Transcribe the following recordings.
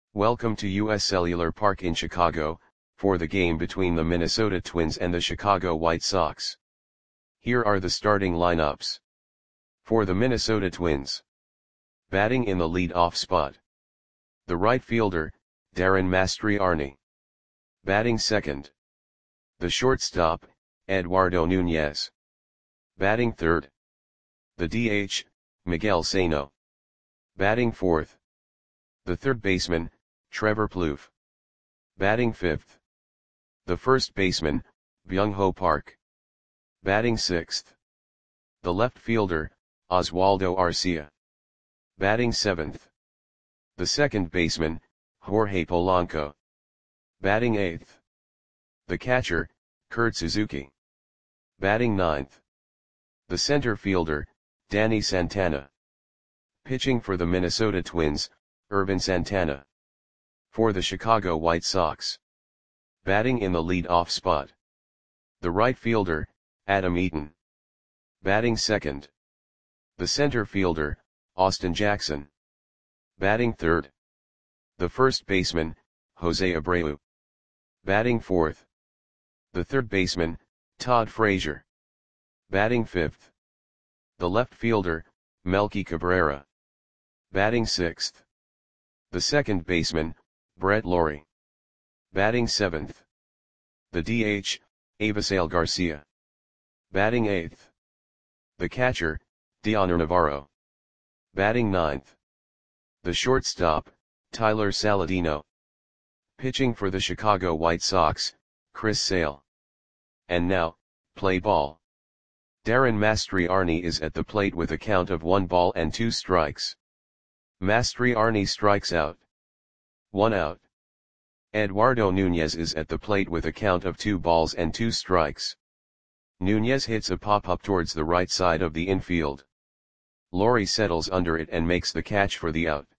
Welcome to US Cellular Park in Chicago, for the game between the Minnesota Twins and the Chicago White Sox. Here are the starting lineups. For the Minnesota Twins. Batting in the lead-off spot. The right fielder, Darren Mastroianni. Batting second. The shortstop, Eduardo Nunez. Batting third. The DH, Miguel Sano. Batting fourth. The third baseman, Trevor Plouffe. Batting fifth. The first baseman, Byung-Ho Park. Batting sixth. The left fielder, Oswaldo Arcia. Batting seventh. The second baseman, Jorge Polanco. Batting eighth. The catcher, Kurt Suzuki. Batting ninth. The center fielder, Danny Santana. Pitching for the Minnesota Twins, Ervin Santana. For the Chicago White Sox. Batting in the lead-off spot. The right fielder, Adam Eaton. Batting second. The center fielder, Austin Jackson. Batting third. The first baseman, Jose Abreu. Batting fourth. The third baseman, Todd Frazier. Batting fifth. The left fielder, Melky Cabrera. Batting sixth. The second baseman, Brett Lawrie. Batting seventh. The DH, Avisail Garcia. Batting eighth. The catcher, Dioner Navarro. Batting ninth. The shortstop, Tyler Saladino. Pitching for the Chicago White Sox, Chris Sale. And now, play ball. Darren Mastroianni is at the plate with a count of 1 ball and 2 strikes. Mastroianni strikes out. 1 out. Eduardo Nunez is at the plate with a count of 2 balls and 2 strikes. Nunez hits a pop-up towards the right side of the infield. Lawrie settles under it and makes the catch for the out.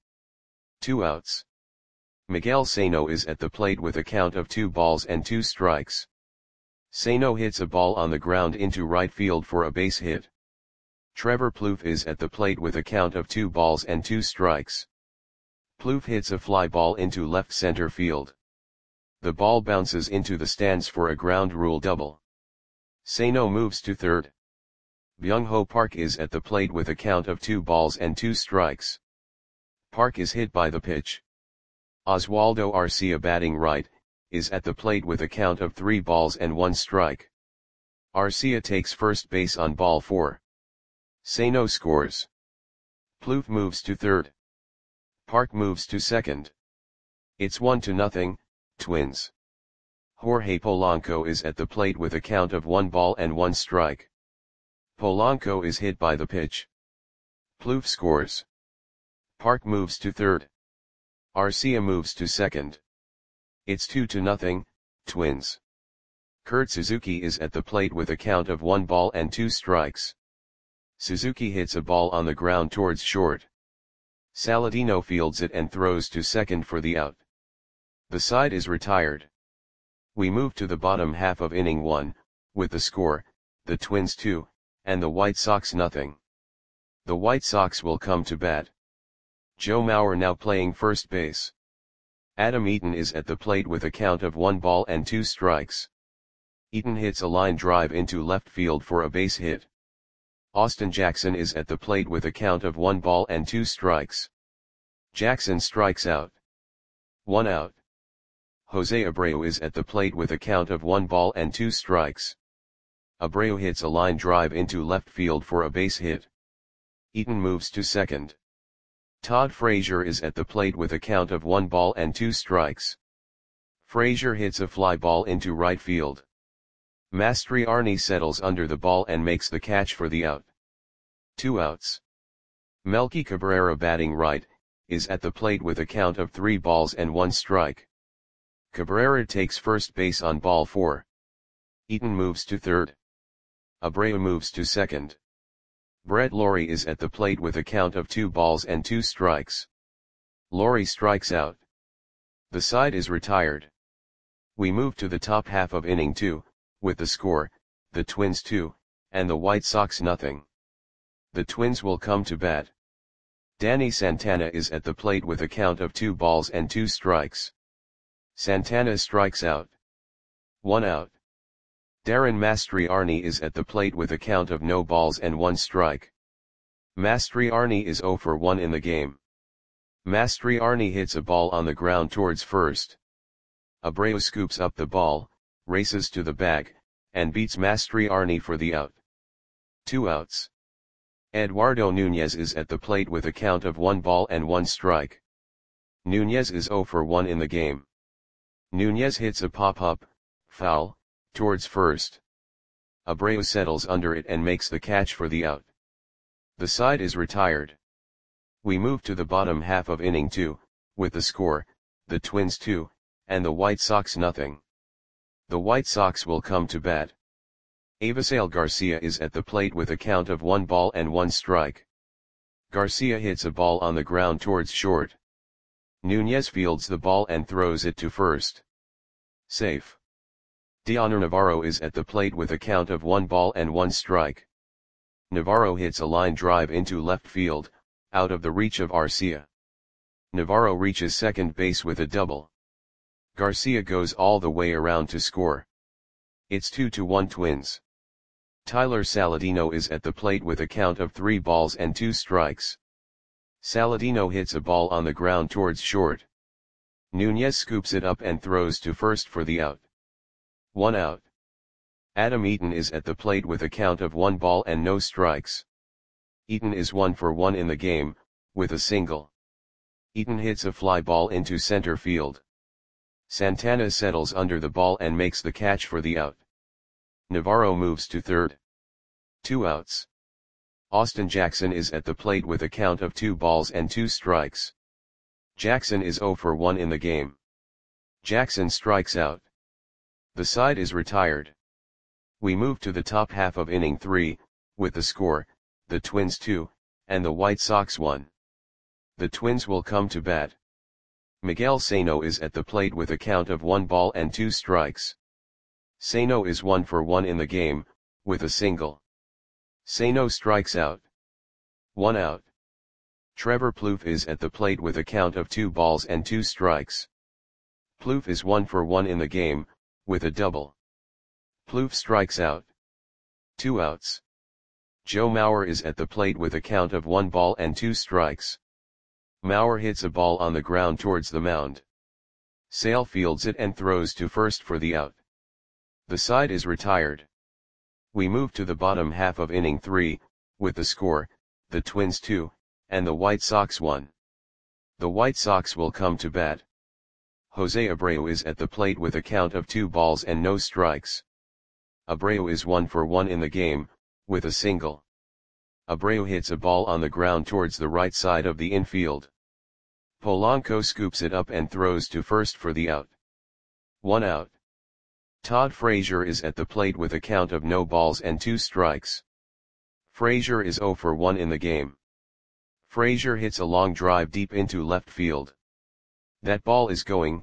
2 outs. Miguel Sano is at the plate with a count of 2 balls and 2 strikes. Sano hits a ball on the ground into right field for a base hit. Trevor Plouffe is at the plate with a count of 2 balls and 2 strikes. Plouffe hits a fly ball into left center field. The ball bounces into the stands for a ground rule double. Sano moves to third. Byung-Ho Park is at the plate with a count of 2 balls and 2 strikes. Park is hit by the pitch. Oswaldo Arcia, batting right, is at the plate with a count of 3 balls and 1 strike. Arcia takes first base on ball 4. Sano scores. Plouffe moves to third. Park moves to second. It's 1-0, Twins. Jorge Polanco is at the plate with a count of 1 ball and 1 strike. Polanco is hit by the pitch. Plouffe scores. Park moves to third. Arcia moves to second. It's 2-0, Twins. Kurt Suzuki is at the plate with a count of 1 ball and 2 strikes. Suzuki hits a ball on the ground towards short. Saladino fields it and throws to second for the out. The side is retired. We move to the bottom half of inning 1, with the score, the Twins 2, and the White Sox 0. The White Sox will come to bat. Joe Mauer now playing first base. Adam Eaton is at the plate with a count of 1 ball and 2 strikes. Eaton hits a line drive into left field for a base hit. Austin Jackson is at the plate with a count of 1 ball and 2 strikes. Jackson strikes out. 1 out. Jose Abreu is at the plate with a count of 1 ball and 2 strikes. Abreu hits a line drive into left field for a base hit. Eaton moves to second. Todd Frazier is at the plate with a count of 1 ball and 2 strikes. Frazier hits a fly ball into right field. Mastroianni settles under the ball and makes the catch for the out. 2 outs. Melky Cabrera, batting right, is at the plate with a count of 3 balls and 1 strike. Cabrera takes first base on ball 4. Eaton moves to third. Abreu moves to second. Brett Lawrie is at the plate with a count of 2 balls and 2 strikes. Lawrie strikes out. The side is retired. We move to the top half of inning 2, with the score, the Twins 2, and the White Sox 0. The Twins will come to bat. Danny Santana is at the plate with a count of 2 balls and 2 strikes. Santana strikes out. 1 out. Darren Mastriani is at the plate with a count of no balls and 1 strike. Mastriani is 0 for 1 in the game. Mastriani hits a ball on the ground towards first. Abreu scoops up the ball, races to the bag, and beats Mastriani for the out. 2 outs. Eduardo Nunez is at the plate with a count of 1 ball and 1 strike. Nunez is 0 for 1 in the game. Nunez hits a pop-up, foul, towards first. Abreu settles under it and makes the catch for the out. The side is retired. We move to the bottom half of inning 2, with the score, the Twins 2, and the White Sox nothing. The White Sox will come to bat. Avisail Garcia is at the plate with a count of 1 ball and 1 strike. Garcia hits a ball on the ground towards short. Nunez fields the ball and throws it to first. Safe. Dioner Navarro is at the plate with a count of 1 ball and 1 strike. Navarro hits a line drive into left field, out of the reach of Arcia. Navarro reaches second base with a double. Garcia goes all the way around to score. It's 2-1 Twins. Tyler Saladino is at the plate with a count of 3 balls and 2 strikes. Saladino hits a ball on the ground towards short. Nunez scoops it up and throws to first for the out. 1 out. Adam Eaton is at the plate with a count of 1 ball and no strikes. Eaton is 1 for 1 in the game, with a single. Eaton hits a fly ball into center field. Santana settles under the ball and makes the catch for the out. Navarro moves to third. 2 outs. Austin Jackson is at the plate with a count of 2 balls and 2 strikes. Jackson is 0 for 1 in the game. Jackson strikes out. The side is retired. We move to the top half of inning 3, with the score, the Twins 2, and the White Sox 1. The Twins will come to bat. Miguel Sano is at the plate with a count of 1 ball and 2 strikes. Sano is 1 for 1 in the game, with a single. Sano strikes out. 1 out. Trevor Plouffe is at the plate with a count of 2 balls and 2 strikes. Plouffe is 1 for 1 in the game, with a double. Plouffe strikes out. 2 outs. Joe Mauer is at the plate with a count of 1 ball and 2 strikes. Mauer hits a ball on the ground towards the mound. Sale fields it and throws to first for the out. The side is retired. We move to the bottom half of inning 3, with the score, the Twins 2, and the White Sox 1. The White Sox will come to bat. Jose Abreu is at the plate with a count of 2 balls and no strikes. Abreu is 1 for 1 in the game, with a single. Abreu hits a ball on the ground towards the right side of the infield. Polanco scoops it up and throws to first for the out. 1 out. Todd Frazier is at the plate with a count of no balls and 2 strikes. Frazier is 0 for 1 in the game. Frazier hits a long drive deep into left field. That ball is gone.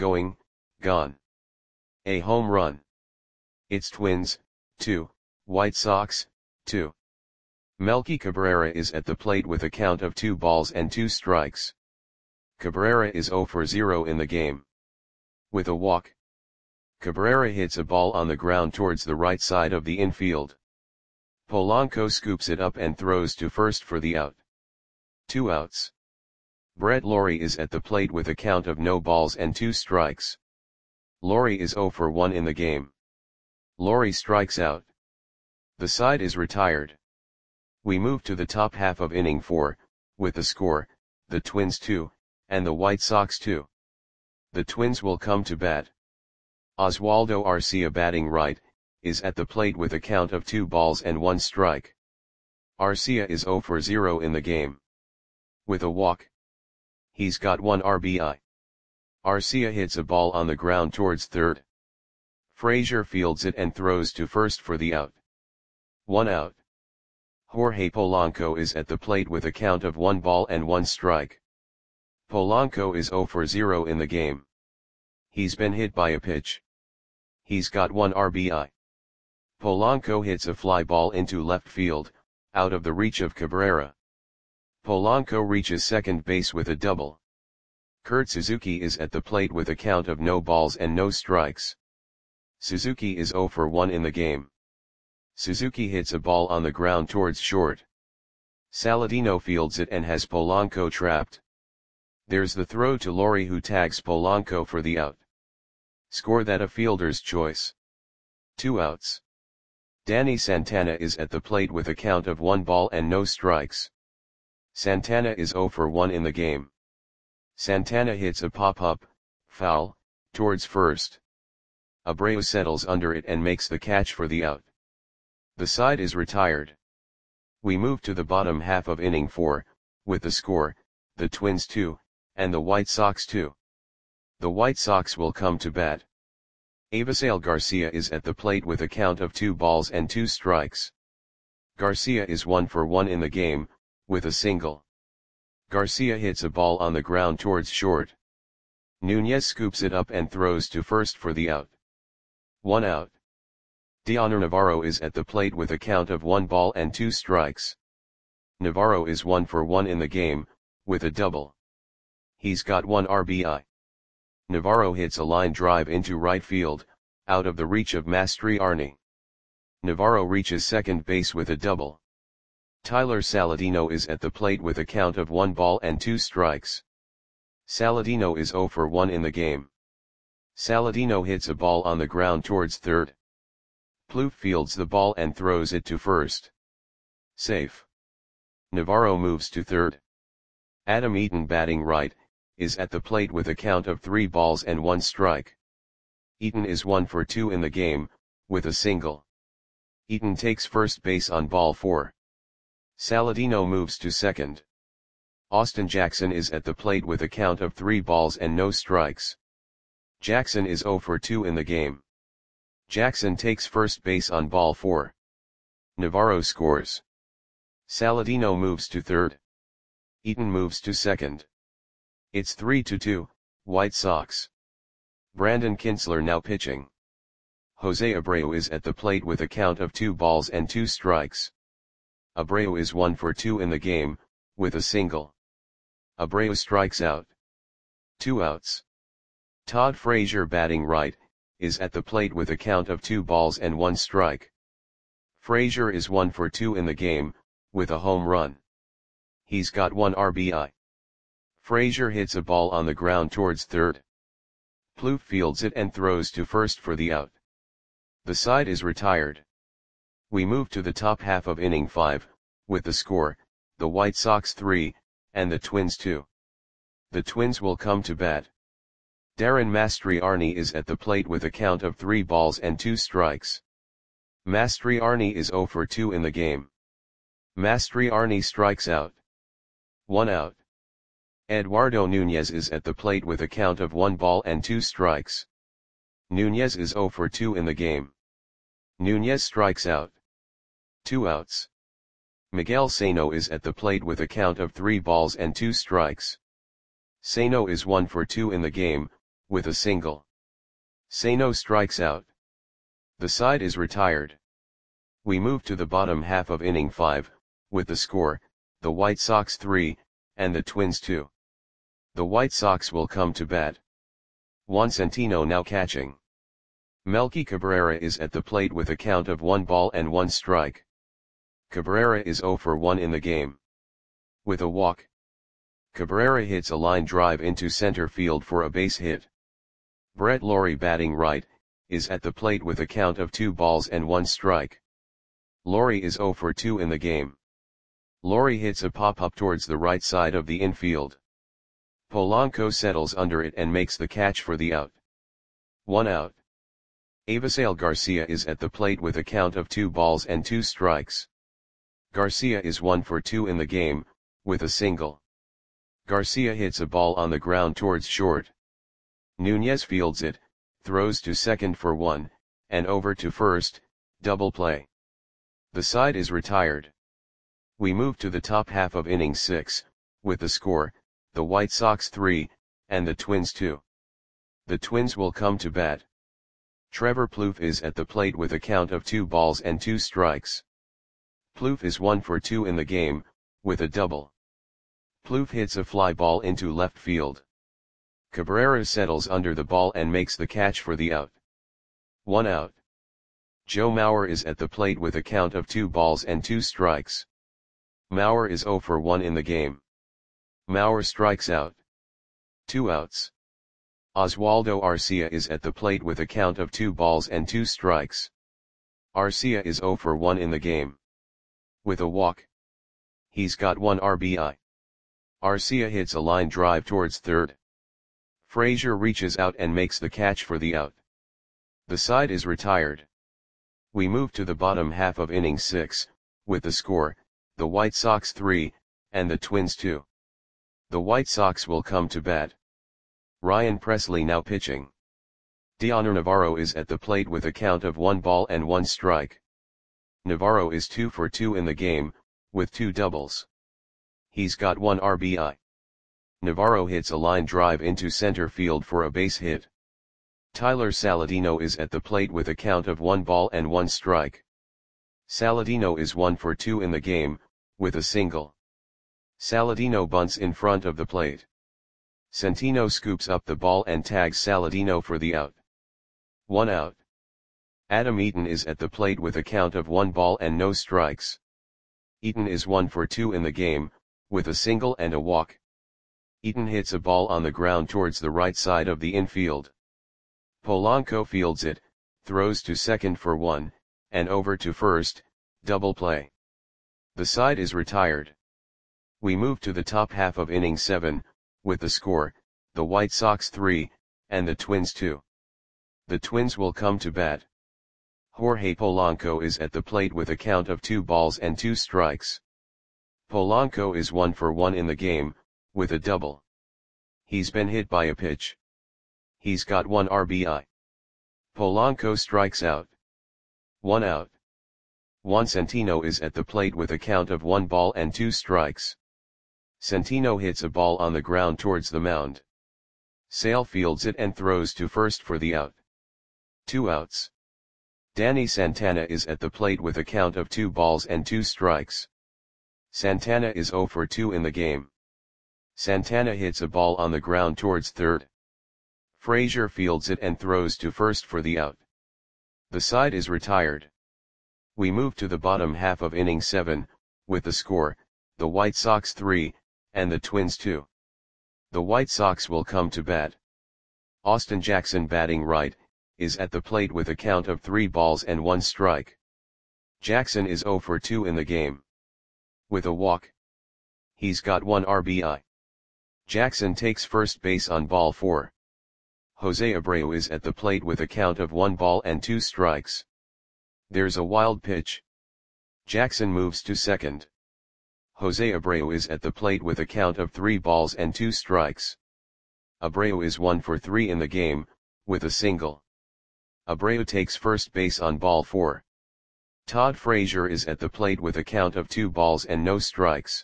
A home run. It's Twins, 2, White Sox, 2. Melky Cabrera is at the plate with a count of 2 balls and 2 strikes. Cabrera is 0 for 0 in the game. With a walk. Cabrera hits a ball on the ground towards the right side of the infield. Polanco scoops it up and throws to first for the out. 2 outs. Brett Lawrie is at the plate with a count of no balls and 2 strikes. Lawrie is 0 for 1 in the game. Lawrie strikes out. The side is retired. We move to the top half of inning 4, with the score, the Twins 2, and the White Sox 2. The Twins will come to bat. Oswaldo Arcia, batting right, is at the plate with a count of 2 balls and 1 strike. Arcia is 0 for 0 in the game. With a walk. He's got 1 RBI. Arcia hits a ball on the ground towards third. Frazier fields it and throws to first for the out. 1 out. Jorge Polanco is at the plate with a count of 1 ball and 1 strike. Polanco is 0 for 0 in the game. He's been hit by a pitch. He's got 1 RBI. Polanco hits a fly ball into left field, out of the reach of Cabrera. Polanco reaches second base with a double. Kurt Suzuki is at the plate with a count of no balls and no strikes. Suzuki is 0 for 1 in the game. Suzuki hits a ball on the ground towards short. Saladino fields it and has Polanco trapped. There's the throw to Lori, who tags Polanco for the out. Score that a fielder's choice. 2 outs. Danny Santana is at the plate with a count of 1 ball and no strikes. Santana is 0 for 1 in the game. Santana hits a pop-up, foul, towards first. Abreu settles under it and makes the catch for the out. The side is retired. We move to the bottom half of inning 4, with the score, the Twins 2, and the White Sox 2. The White Sox will come to bat. Avisail Garcia is at the plate with a count of 2 balls and 2 strikes. Garcia is 1 for 1 in the game, with a single. Garcia hits a ball on the ground towards short. Nunez scoops it up and throws to first for the out. 1 out. Dioner Navarro is at the plate with a count of 1 ball and 2 strikes. Navarro is 1 for 1 in the game, with a double. He's got 1 RBI. Navarro hits a line drive into right field, out of the reach of Mastriani. Navarro reaches second base with a double. Tyler Saladino is at the plate with a count of 1 ball and 2 strikes. Saladino is 0 for 1 in the game. Saladino hits a ball on the ground towards third. Plouffe fields the ball and throws it to first. Safe. Navarro moves to third. Adam Eaton, batting right, is at the plate with a count of 3 balls and 1 strike. Eaton is 1 for 2 in the game, with a single. Eaton takes first base on ball 4. Saladino moves to second. Austin Jackson is at the plate with a count of 3 balls and no strikes. Jackson is 0 for 2 in the game. Jackson takes first base on ball 4. Navarro scores. Saladino moves to third. Eaton moves to second. It's 3-2, White Sox. Brandon Kintzler now pitching. Jose Abreu is at the plate with a count of 2 balls and 2 strikes. Abreu is 1 for 2 in the game, with a single. Abreu strikes out. 2 outs. Todd Frazier, batting right, is at the plate with a count of 2 balls and 1 strike. Frazier is 1 for 2 in the game, with a home run. He's got 1 RBI. Frazier hits a ball on the ground towards third. Plouffe fields it and throws to first for the out. The side is retired. We move to the top half of inning 5, with the score, the White Sox 3, and the Twins 2. The Twins will come to bat. Darren Mastriani is at the plate with a count of 3 balls and 2 strikes. Mastriani is 0 for 2 in the game. Mastriani strikes out. 1 out. Eduardo Nunez is at the plate with a count of 1 ball and 2 strikes. Nunez is 0 for 2 in the game. Nunez strikes out. 2 outs. Miguel Sano is at the plate with a count of 3 balls and 2 strikes. Sano is 1 for 2 in the game, with a single. Sano strikes out. The side is retired. We move to the bottom half of inning 5, with the score, the White Sox 3, and the Twins 2. The White Sox will come to bat. Juan Centino now catching. Melky Cabrera is at the plate with a count of 1 ball and 1 strike. Cabrera is 0 for 1 in the game. With a walk. Cabrera hits a line drive into center field for a base hit. Brett Lawrie, batting right, is at the plate with a count of 2 balls and 1 strike. Lawrie is 0 for 2 in the game. Lawrie hits a pop-up towards the right side of the infield. Polanco settles under it and makes the catch for the out. 1 out. Avisail Garcia is at the plate with a count of 2 balls and 2 strikes. Garcia is 1 for 2 in the game, with a single. Garcia hits a ball on the ground towards short. Nunez fields it, throws to second for 1, and over to first, double play. The side is retired. We move to the top half of inning 6, with the score, the White Sox 3, and the Twins 2. The Twins will come to bat. Trevor Plouffe is at the plate with a count of 2 balls and 2 strikes. Plouffe is 1 for 2 in the game, with a double. Plouffe hits a fly ball into left field. Cabrera settles under the ball and makes the catch for the out. 1 out. Joe Mauer is at the plate with a count of 2 balls and 2 strikes. Mauer is 0 for 1 in the game. Mauer strikes out. 2 outs. Oswaldo Arcia is at the plate with a count of 2 balls and 2 strikes. Arcia is 0 for 1 in the game. With a walk. He's got 1 RBI. Arcia hits a line drive towards third. Frazier reaches out and makes the catch for the out. The side is retired. We move to the bottom half of inning 6, with the score, the White Sox 3, and the Twins 2. The White Sox will come to bat. Ryan Pressly now pitching. Dioner Navarro is at the plate with a count of 1 ball and 1 strike. Navarro is 2 for 2 in the game, with 2 doubles. He's got 1 RBI. Navarro hits a line drive into center field for a base hit. Tyler Saladino is at the plate with a count of 1 ball and 1 strike. Saladino is 1 for 2 in the game, with a single. Saladino bunts in front of the plate. Centino scoops up the ball and tags Saladino for the out. 1 out. Adam Eaton is at the plate with a count of 1 ball and no strikes. Eaton is 1 for 2 in the game, with a single and a walk. Eaton hits a ball on the ground towards the right side of the infield. Polanco fields it, throws to second for 1, and over to first, double play. The side is retired. We move to the top half of inning 7, with the score, the White Sox 3, and the Twins 2. The Twins will come to bat. Jorge Polanco is at the plate with a count of 2 balls and 2 strikes. Polanco is 1 for 1 in the game, with a double. He's been hit by a pitch. He's got 1 RBI. Polanco strikes out. 1 out. Juan Centino is at the plate with a count of 1 ball and 2 strikes. Centino hits a ball on the ground towards the mound. Sale fields it and throws to first for the out. 2 outs. Danny Santana is at the plate with a count of 2 balls and 2 strikes. Santana is 0 for 2 in the game. Santana hits a ball on the ground towards third. Frazier fields it and throws to first for the out. The side is retired. We move to the bottom half of inning 7, with the score, the White Sox 3, and the Twins 2. The White Sox will come to bat. Austin Jackson batting right, is at the plate with a count of 3 balls and 1 strike. Jackson is 0 for 2 in the game. With a walk. He's got 1 RBI. Jackson takes first base on ball 4. Jose Abreu is at the plate with a count of 1 ball and 2 strikes. There's a wild pitch. Jackson moves to second. Jose Abreu is at the plate with a count of 3 balls and 2 strikes. Abreu is 1 for 3 in the game, with a single. Abreu takes first base on ball 4. Todd Frazier is at the plate with a count of 2 balls and no strikes.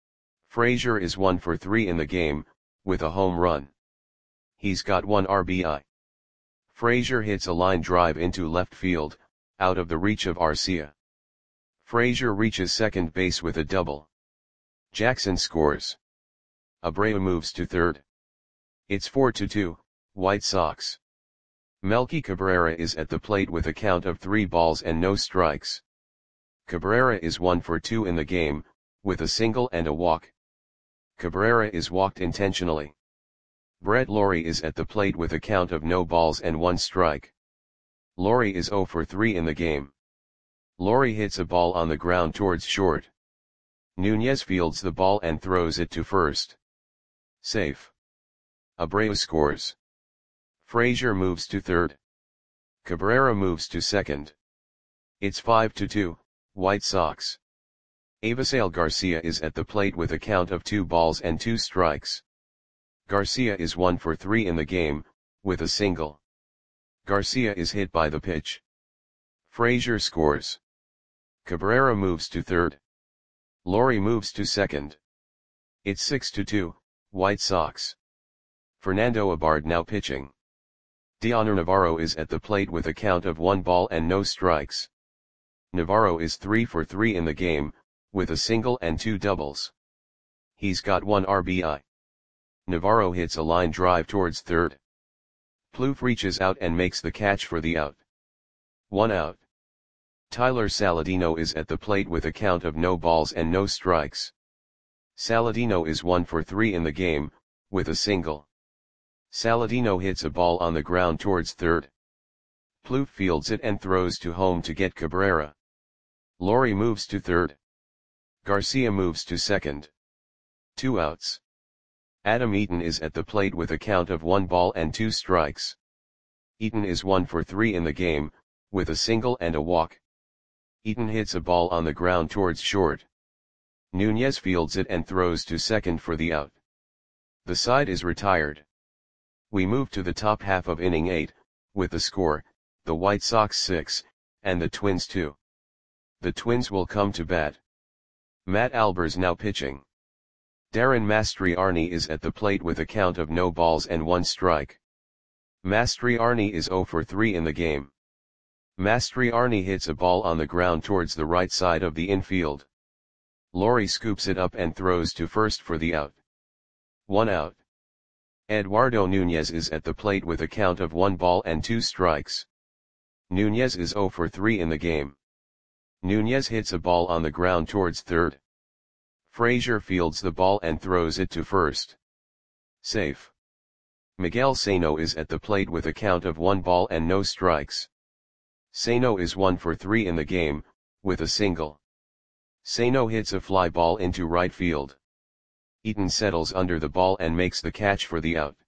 Frazier is 1 for 3 in the game, with a home run. He's got 1 RBI. Frazier hits a line drive into left field, out of the reach of Arcia. Frazier reaches second base with a double. Jackson scores. Abreu moves to third. It's 4-2, White Sox. Melky Cabrera is at the plate with a count of 3 balls and no strikes. Cabrera is 1 for 2 in the game, with a single and a walk. Cabrera is walked intentionally. Brett Lawrie is at the plate with a count of no balls and 1 strike. Lawrie is 0 for 3 in the game. Lawrie hits a ball on the ground towards short. Nunez fields the ball and throws it to first. Safe. Abreu scores. Frazier moves to third. Cabrera moves to second. It's 5-2, White Sox. Avisail Garcia is at the plate with a count of 2 balls and 2 strikes. Garcia is 1 for 3 in the game, with a single. Garcia is hit by the pitch. Frazier scores. Cabrera moves to third. Lawrie moves to second. It's 6-2, White Sox. Fernando Abad now pitching. Dioner Navarro is at the plate with a count of 1 ball and no strikes. Navarro is 3 for 3 in the game, with a single and 2 doubles. He's got 1 RBI. Navarro hits a line drive towards third. Plouffe reaches out and makes the catch for the out. 1 out. Tyler Saladino is at the plate with a count of no balls and no strikes. Saladino is 1 for 3 in the game, with a single. Saladino hits a ball on the ground towards third. Plouffe fields it and throws to home to get Cabrera. Lawrie moves to third. Garcia moves to second. 2 outs. Adam Eaton is at the plate with a count of 1 ball and 2 strikes. Eaton is 1 for 3 in the game, with a single and a walk. Eaton hits a ball on the ground towards short. Nunez fields it and throws to second for the out. The side is retired. We move to the top half of inning 8, with the score, the White Sox 6, and the Twins 2. The Twins will come to bat. Matt Albers now pitching. Darren Mastriani is at the plate with a count of no balls and 1 strike. Mastriani is 0 for 3 in the game. Mastriani hits a ball on the ground towards the right side of the infield. Lawrie scoops it up and throws to first for the out. 1 out. Eduardo Nunez is at the plate with a count of 1 ball and 2 strikes. Nunez is 0 for 3 in the game. Nunez hits a ball on the ground towards third. Frazier fields the ball and throws it to first. Safe. Miguel Sano is at the plate with a count of 1 ball and no strikes. Sano is 1 for 3 in the game, with a single. Sano hits a fly ball into right field. Eaton settles under the ball and makes the catch for the out.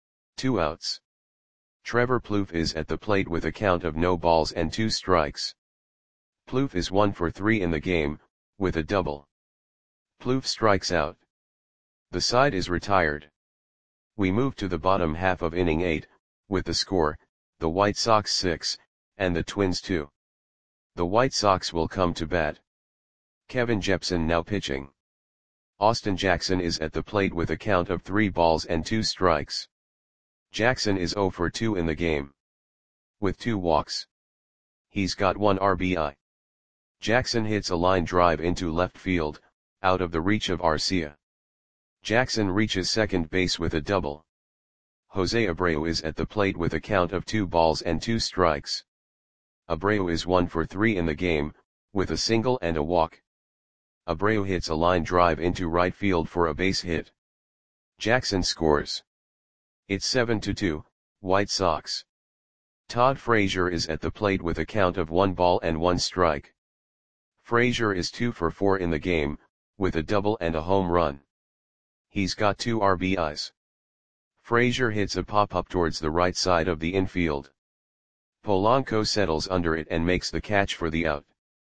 2 outs. Trevor Plouffe is at the plate with a count of no balls and 2 strikes. Plouffe is 1 for 3 in the game, with a double. Plouffe strikes out. The side is retired. We move to the bottom half of inning 8, with the score, the White Sox 6, and the Twins 2. The White Sox will come to bat. Kevin Jepsen now pitching. Austin Jackson is at the plate with a count of 3 balls and 2 strikes. Jackson is 0 for 2 in the game. With 2 walks. He's got 1 RBI. Jackson hits a line drive into left field, out of the reach of Arcia. Jackson reaches second base with a double. Jose Abreu is at the plate with a count of 2 balls and 2 strikes. Abreu is 1 for 3 in the game, with a single and a walk. Abreu hits a line drive into right field for a base hit. Jackson scores. It's 7-2, White Sox. Todd Frazier is at the plate with a count of 1 ball and 1 strike. Frazier is 2 for 4 in the game, with a double and a home run. He's got 2 RBIs. Frazier hits a pop-up towards the right side of the infield. Polanco settles under it and makes the catch for the out.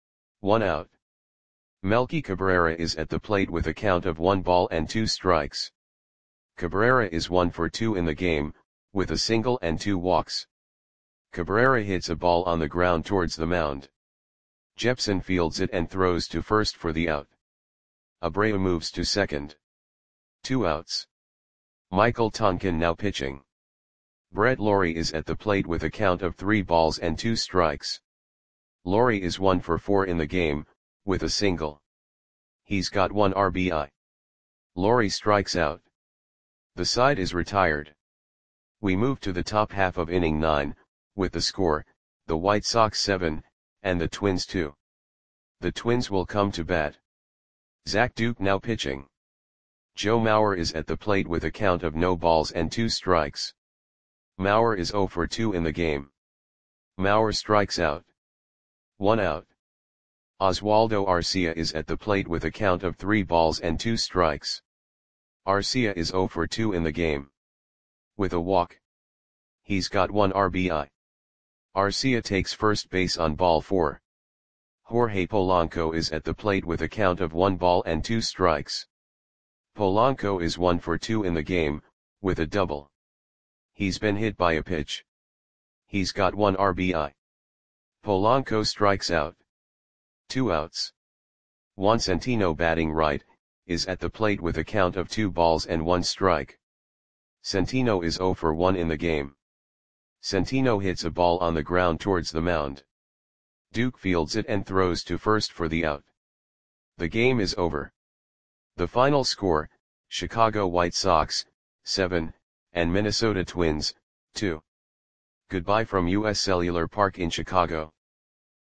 1 out. Melky Cabrera is at the plate with a count of 1 ball and 2 strikes. Cabrera is 1 for 2 in the game, with a single and 2 walks. Cabrera hits a ball on the ground towards the mound. Jepsen fields it and throws to first for the out. Abreu moves to second. 2 outs. Michael Tonkin now pitching. Brett Lawrie is at the plate with a count of 3 balls and 2 strikes. Lawrie is 1 for 4 in the game, with a single. He's got 1 RBI. Lawrie strikes out. The side is retired. We move to the top half of inning 9, with the score, the White Sox 7, and the Twins 2. The Twins will come to bat. Zach Duke now pitching. Joe Mauer is at the plate with a count of no balls and 2 strikes. Mauer is 0 for 2 in the game. Mauer strikes out. 1 out. Oswaldo Arcia is at the plate with a count of 3 balls and 2 strikes. Arcia is 0 for 2 in the game. With a walk. He's got 1 RBI. Arcia takes first base on ball 4. Jorge Polanco is at the plate with a count of 1 ball and 2 strikes. Polanco is 1 for 2 in the game, with a double. He's been hit by a pitch. He's got 1 RBI. Polanco strikes out. 2 outs. Juan Centino batting right, is at the plate with a count of 2 balls and 1 strike. Centino is 0 for 1 in the game. Centino hits a ball on the ground towards the mound. Duke fields it and throws to first for the out. The game is over. The final score, Chicago White Sox, 7, and Minnesota Twins, 2. Goodbye from US Cellular Park in Chicago.